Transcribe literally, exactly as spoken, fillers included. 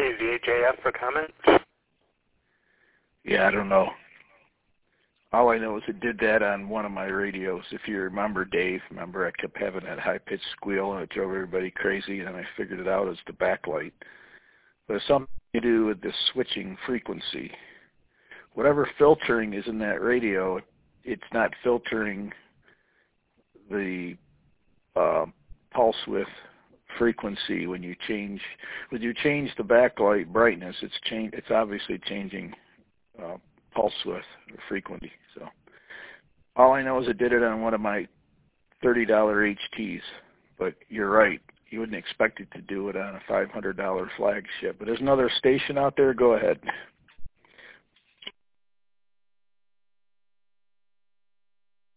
V H A F for comment? Yeah, I don't know. All I know is it did that on one of my radios. If you remember, Dave, remember I kept having that high-pitched squeal and it drove everybody crazy, and then I figured it out as the backlight. But it's something to do with the switching frequency. Whatever filtering is in that radio, it's not filtering the uh, pulse width frequency when you change when you change the backlight brightness. It's change. It's obviously changing uh, pulse width or frequency. So all I know is it did it on one of my thirty dollar H Ts. But you're right. You wouldn't expect it to do it on a five hundred dollar flagship. But there's another station out there. Go ahead.